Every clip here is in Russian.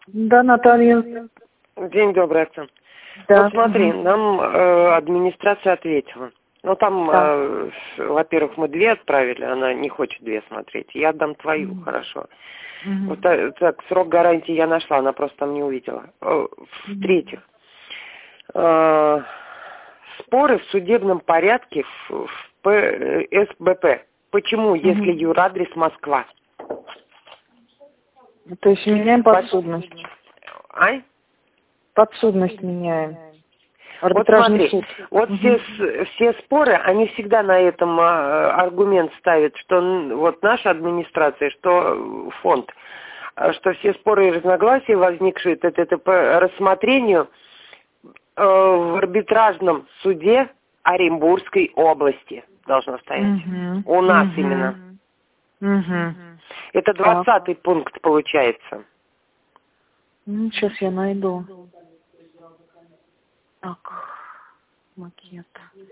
Да, Наталья. День добрый, Оксана. Да. Вот смотри, нам администрация ответила. Ну, там, во-первых, мы 2 отправили, она не хочет 2 смотреть. Я отдам твою, хорошо. Вот так, срок гарантии я нашла, она просто там не увидела. В-третьих, споры в судебном порядке в СБП. Почему, если юрадрес Москва? То есть меняем подсудность. Ай? Подсудность меняем. Вот смотри, вот все споры, они всегда на этом аргумент ставят, что вот наша администрация, что фонд, что все споры и разногласия, возникшие это по рассмотрению в арбитражном суде Оренбургской области должно стоять. У нас именно. Это 20-й пункт получается. Сейчас я найду. Так, макет.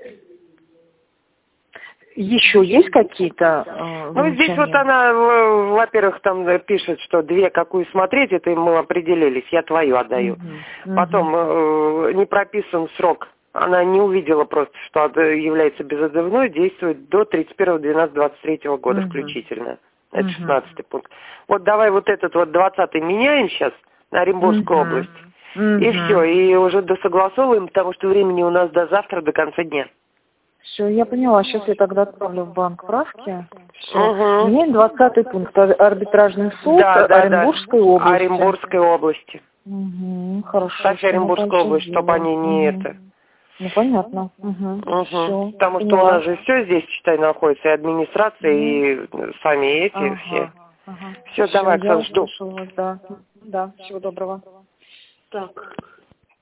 Еще есть какие-то Ну, здесь вот она, во-первых, там пишет, что 2 какую смотреть, это мы определились, я твою отдаю. Потом не прописан срок. Она не увидела просто, что является безотзывной, действует до 31.12.23 года включительно. Это 16-й пункт. Вот давай вот этот вот 20-й меняем сейчас на Оренбургскую область. И все, и уже досогласовываем, потому что времени у нас до завтра, до конца дня. Все, я поняла. Сейчас я тогда отправлю в банк справки. Все. Меняем 20-й пункт. Арбитражный суд Оренбургской области. Оренбургской области. Хорошо. Ставь Оренбургскую область, чтобы они не это... Ну, понятно. Всё, потому что у нас же все здесь, считай, находится, и администрация, и сами эти все. Все, давай, Оксана, жду. Да, всего доброго. Так.